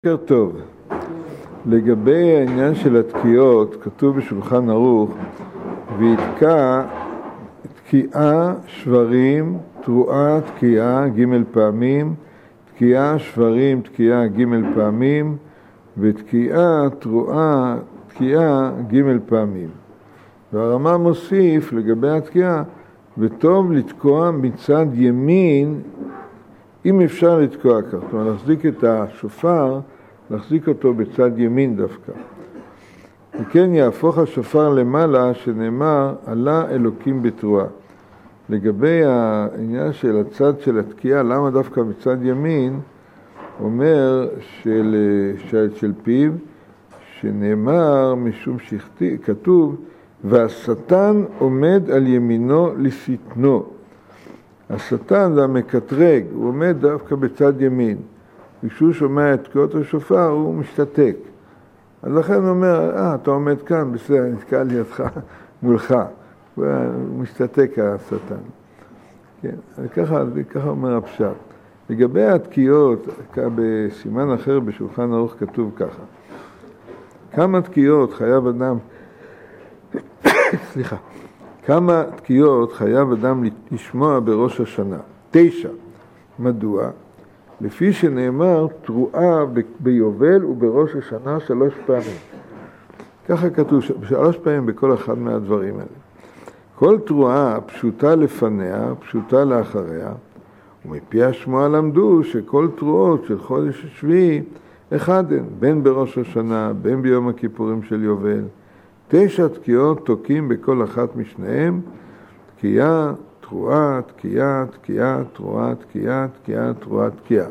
בוקר טוב. לגבי העניין של התקיעות, כתוב בשולחן ערוך, ויתקע תקיעה שברים, תרועה תקיעה ג' פעמים, תקיעה שברים תקיעה ג' פעמים, ותקיעה תרועה תקיעה ג' פעמים. והרמ"א מוסיף לגבי התקיעה, וטוב לתקוע מצד ימין, אם אפשר לתקוע כך, זאת אומרת, להחזיק את השופר, להחזיק אותו בצד ימין דווקא. וכן יהפוך השופר למעלה, שנאמר, עלה אלוקים בתרועה. לגבי העניין של הצד של התקיעה, למה דווקא בצד ימין, אומר של פיו, שנאמר, משום כתוב, והשטן עומד על ימינו לשטנו. השטן זה המקטרג, הוא עומד דווקא בצד ימין. כשהוא שומע את תקיעות השופר, הוא משתתק. אז לכן הוא אומר, אתה עומד כאן, בסדר, נתקע לידך, מולך. הוא משתתק השטן. כן, ככה אומר הפשט. לגבי התקיעות, בסימן אחר בשולחן ערוך כתוב ככה. כמה תקיעות חייב אדם, סליחה, כמה תקיעות חייב אדם לשמוע בראש השנה? 9. מדוע? לפי שנאמר, תרועה ביובל ובראש השנה 3 פעמים. ככה כתוב, 3 פעמים בכל אחד מהדברים האלה. כל תרועה פשוטה לפניה, פשוטה לאחריה, ומפי השמועה למדו שכל תרועות של חודש השביעי אחד הן, בין בראש השנה, בין ביום הכיפורים של יובל. 9 תקיעות תוקים בכל אחת משניהם, תקיעה, תרועה, תקיעה, תקיעה, תרועה, תקיעה, תקיעה, תרועה, תקיעה.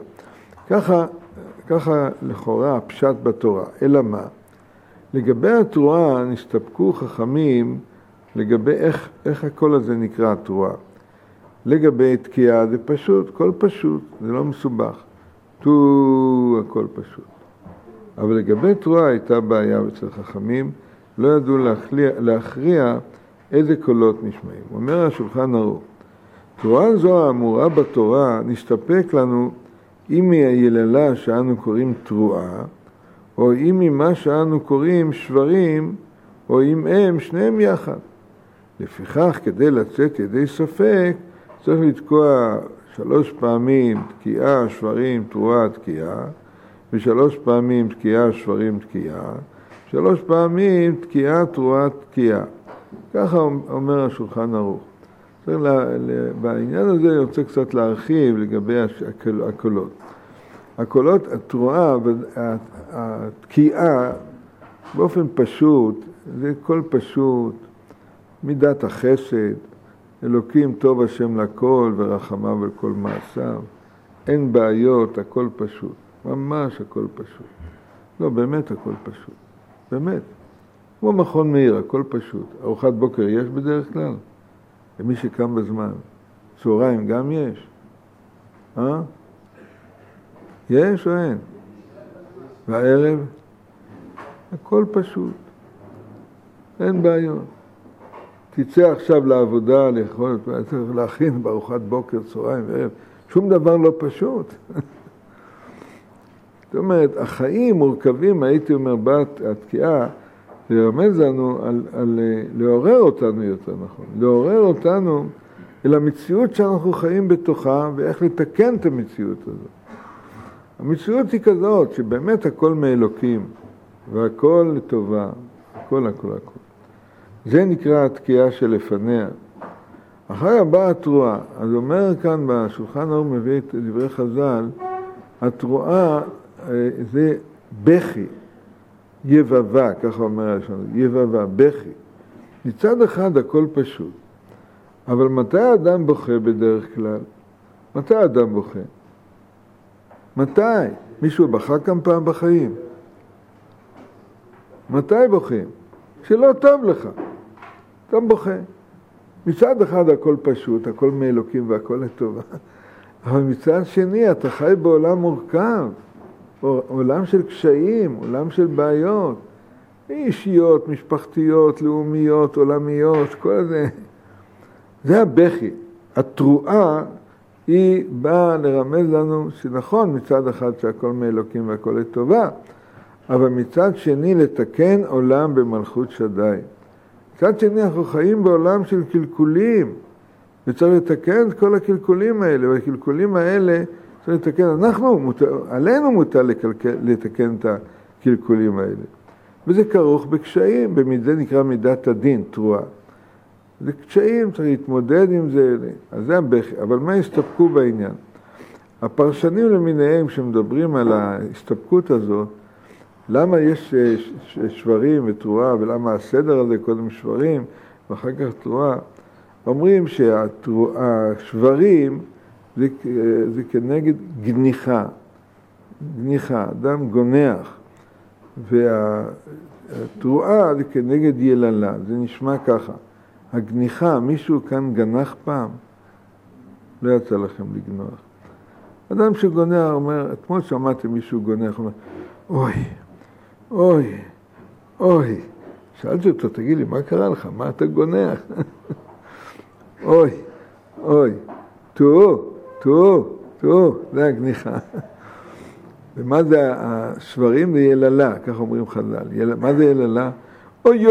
ככה לכאורה הפשט בתורה. אלא מה? לגבי התרועה נסתפקו חכמים לגבי איך הקול הזה נקרא תרועה. לגבי תקיעה זה פשוט, קול פשוט, זה לא מסובך. הכל פשוט. אבל לגבי תרועה הייתה בעיה אצל חכמים, לא ידעו להכריע איזה קולות נשמעים. אומר השולחן ערוך, תרועה זו האמורה בתורה נסתפק לנו אם היא היללה שאנו קוראים תרועה, או אם היא מה שאנו קוראים שברים, או אם הם שניהם יחד. לפיכך, כדי לצאת ידי ספק, צריך לתקוע 3 פעמים תקיעה, שברים, תרועה, תקיעה, ו3 פעמים תקיעה, שברים, תקיעה, 3 פעמים תקיעה, תרועה, תקיעה. ככה אומר השולחן ערוך. בעניין הזה אני רוצה קצת להרחיב לגבי הקולות. הקולות, התרועה והתקיעה, באופן פשוט, זה קול פשוט, מידת החסד, אלוקים טוב השם לכל ורחמיו על כל מעשיו. אין בעיות, הכל פשוט. ממש הכל פשוט. לא, באמת הכל פשוט. באמת. כמו מכון מאיר, הכל פשוט. ארוחת בוקר יש בדרך כלל? למי שקם בזמן. צהריים גם יש? יש או אין? והערב? הכל פשוט. אין בעיות. תצא עכשיו לעבודה, לאכול, צריך להכין בארוחת בוקר, צהריים וערב. שום דבר לא פשוט. זאת אומרת, החיים מורכבים, הייתי אומר, בת התקיעה, לרמז לנו על לעורר אותנו יותר נכון. לעורר אותנו אל המציאות שאנחנו חיים בתוכה, ואיך לתקן את המציאות הזאת. המציאות היא כזאת, שבאמת הכל מאלוקים, והכל לטובה, הכל. זה נקרא התקיעה שלפניה. אחר באה התרועה. אז אומר כאן בשולחן ערוך מביא את דברי חז"ל, התרועה זה בכי, יבבה, ככה אומר הראשון, יבבה, בכי. מצד אחד הכל פשוט. אבל מתי האדם בוכה בדרך כלל? מתי האדם בוכה? מתי? מישהו בכה כמה פעם בחיים? מתי בוכים? שלא טוב לך. אתה בוכה. מצד אחד הכל פשוט, הכל מאלוקים והכל לטובה. אבל מצד שני אתה חי בעולם מורכב. עולם של קשיים, עולם של בעיות. אישיות, משפחתיות, לאומיות, עולמיות, כל זה. זה הבכי. התרועה היא באה לרמז לנו שנכון מצד אחד שהכל מאלוקים והכל לטובה, אבל מצד שני לתקן עולם במלכות שדי. מצד שני אנחנו חיים בעולם של קלקולים, וצריך לתקן את כל הקלקולים האלה, והקלקולים האלה צריך לתקן, עלינו מוטל לתקן את הקלקולים האלה. וזה כרוך בקשיים, זה נקרא מידת הדין, תרועה. זה קשיים, צריך להתמודד עם זה, אז זה הבכי. אבל מה הסתפקו בעניין? הפרשנים למיניהם שמדברים על ההסתפקות הזאת, למה יש שברים ותרועה, ולמה הסדר הזה קודם שברים ואחר כך תרועה, אומרים שהשברים זה כנגד גניחה, אדם גונח, והתרועה זה כנגד יללה, זה נשמע ככה. הגניחה, מישהו כאן גנח פעם? לא יצא לכם לגנוח. אדם שגונח אומר, אתמול שמעתי מישהו גונח, אומר, אוי. שאלתי אותו, תגיד לי, מה קרה לך? מה אתה גונח? אוי. תראו, זה הגניחה. ומה זה השברים? זה יללה, כך אומרים חז"ל. מה זה יללה? אוי.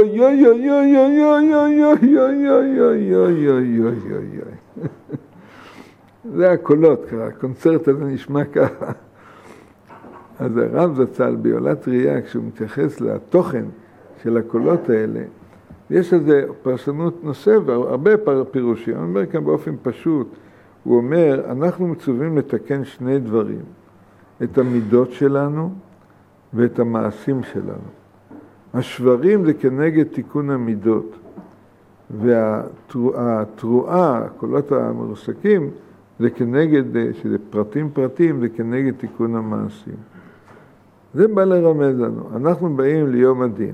זה הקולות, הקונצרט הזה נשמע ככה. אז הרב זצ"ל בעולת ראייה, כשהוא מתייחס לתוכן של הקולות האלה, יש איזו פרשנות נוספת, הרבה פירושים, אני אומר כאן באופן פשוט, הוא אומר, אנחנו מצווים לתקן שני דברים, את המידות שלנו ואת המעשים שלנו. השברים זה כנגד תיקון המידות, והתרועה, הקולות המרוסקים, זה כנגד, שזה פרטים, זה כנגד תיקון המעשים. זה בא לרמז לנו. אנחנו באים ליום הדין.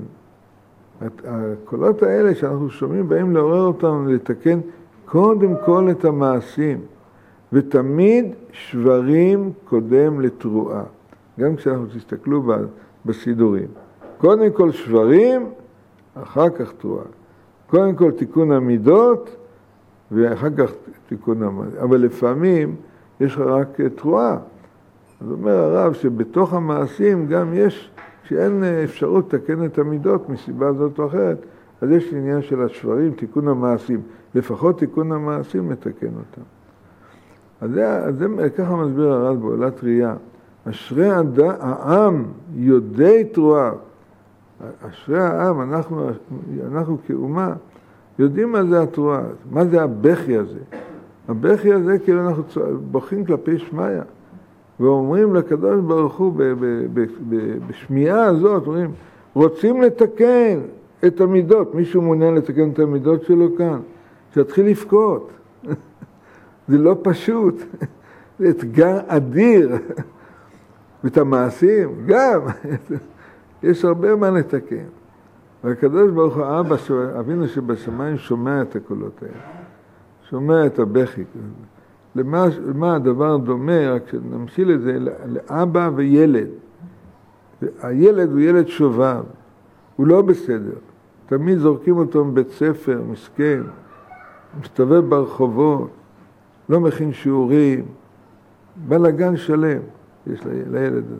הקולות האלה שאנחנו שומעים באים לעורר אותנו לתקן קודם כל את המעשים. ותמיד שברים קודם לתרועה. גם כשאנחנו תסתכלו בסידורים. קודם כל שברים, אחר כך תרועה. קודם כל תיקון המידות, ואחר כך תיקון המעשים. אבל לפעמים יש רק תרועה. אז אומר הרב שבתוך המעשים גם יש, שאין אפשרות לתקן את המידות מסיבה זאת או אחרת, אז יש עניין של השברים, תיקון המעשים. לפחות תיקון המעשים מתקן אותם. אז ככה מסביר הרב בעולת ראייה. אשרי העם יודעי תרועה. אשרי העם, אנחנו כאומה, יודעים מה זה התרועה, מה זה הבכי הזה. הבכי הזה כאילו אנחנו בוכים כלפי שמיה. ואומרים לקדוש ברוך הוא בשמיעה הזאת, אומרים, רוצים לתקן את המידות. מישהו מעוניין לתקן את המידות שלו כאן, שיתחיל לבכות. זה לא פשוט, זה אתגר אדיר. ואת המעשים, גם, יש הרבה מה לתקן. והקדוש ברוך הוא, אבינו שבשמיים שומע את הקולות האלה, שומע את הבכי. למה הדבר דומה, רק שנמשיל את זה, לאבא וילד. הילד הוא ילד שובב, הוא לא בסדר. תמיד זורקים אותו מבית ספר, מסכן, מסתובב ברחובות, לא מכין שיעורים, בלגן שלם יש לילד הזה.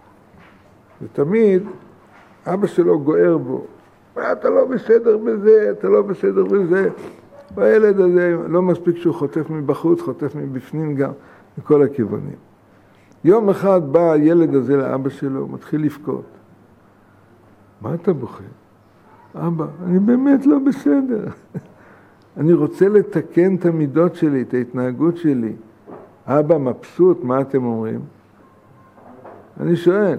ותמיד אבא שלו גוער בו, אתה לא בסדר בזה, אתה לא בסדר בזה. והילד הזה לא מספיק שהוא חוטף מבחוץ, חוטף מבפנים גם, מכל הכיוונים. יום אחד בא הילד הזה לאבא שלו, מתחיל לבכות. מה אתה בוכה? אבא, אני באמת לא בסדר. אני רוצה לתקן את המידות שלי, את ההתנהגות שלי. אבא מבסוט, מה אתם אומרים? אני שואל,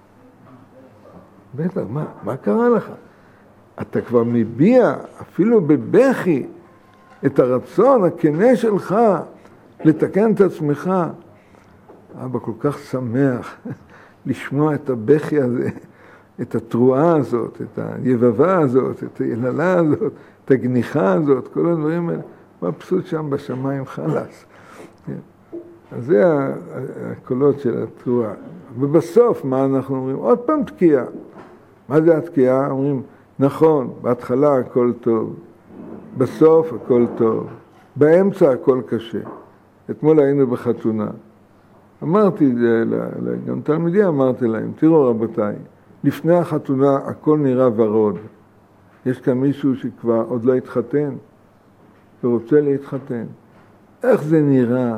בטח, מה קרה לך? אתה כבר מביע, אפילו בבכי, את הרצון הכנה שלך לתקן את עצמך. אבא כל כך שמח לשמוע את הבכי הזה, את התרועה הזאת, את היבבה הזאת, את היללה הזאת, את הגניחה הזאת, כל הדברים האלה. מבסוט שם בשמיים חלס. אז זה הקולות של התרועה. ובסוף מה אנחנו אומרים? עוד פעם תקיעה. מה זה התקיעה? אומרים, נכון, בהתחלה הכל טוב, בסוף הכל טוב, באמצע הכל קשה. אתמול היינו בחתונה. אמרתי, גם תלמידי אמרתי להם, תראו רבותיי, לפני החתונה הכל נראה ורוד. יש כאן מישהו שכבר עוד לא התחתן, ורוצה להתחתן. איך זה נראה?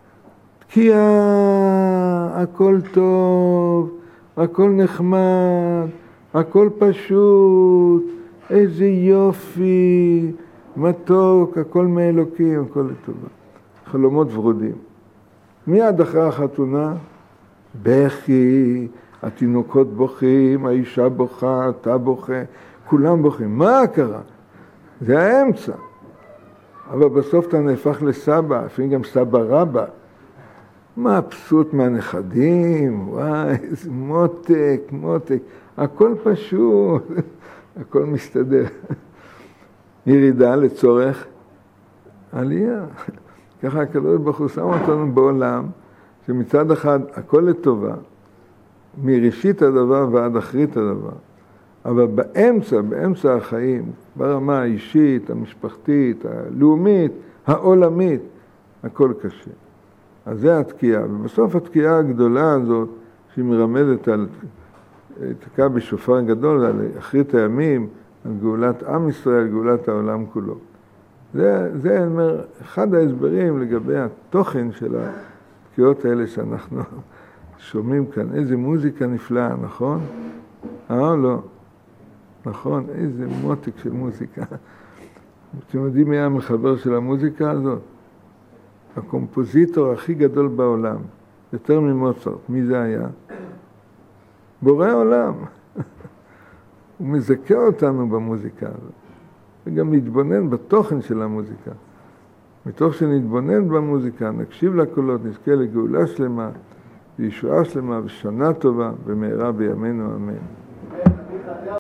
תקיעה, הכל טוב, הכל נחמד, הכל פשוט, איזה יופי, מתוק, הכל מאלוקים, הכל לטובה. חלומות ורודים. מיד אחרי החתונה, בכי, התינוקות בוכים, האישה בוכה, אתה בוכה, כולם בוכים. מה קרה? זה האמצע. אבל בסוף אתה נהפך לסבא, לפעמים גם סבא רבא. מה מבסוט מהנכדים, וואי, איזה מותק, מותק. הכל פשוט, הכל מסתדר. ירידה לצורך עלייה. ככה הקדוש ברוך הוא שם אותנו בעולם, שמצד אחד הכל לטובה, מראשית הדבר ועד אחרית הדבר. אבל באמצע החיים, ברמה האישית, המשפחתית, הלאומית, העולמית, הכל קשה. אז זה התקיעה. ובסוף התקיעה הגדולה הזאת, שהיא מרמזת על תקעה בשופר גדול, על אחרית הימים, על גאולת עם ישראל, גאולת העולם כולו. זה אומר, אחד ההסברים לגבי התוכן של התקיעות האלה שאנחנו שומעים כאן. איזה מוזיקה נפלאה, נכון? לא. נכון, איזה מותק של מוזיקה. אתם יודעים מי המחבר של המוזיקה הזאת? הקומפוזיטור הכי גדול בעולם, יותר ממוצרט. מי זה היה? בורא עולם. הוא מזכה אותנו במוזיקה הזאת. וגם להתבונן בתוכן של המוזיקה. מתוך שנתבונן במוזיקה, נקשיב לקולות, נזכה לגאולה שלמה, וישועה שלמה, ושנה טובה, ומהרה בימינו אמן.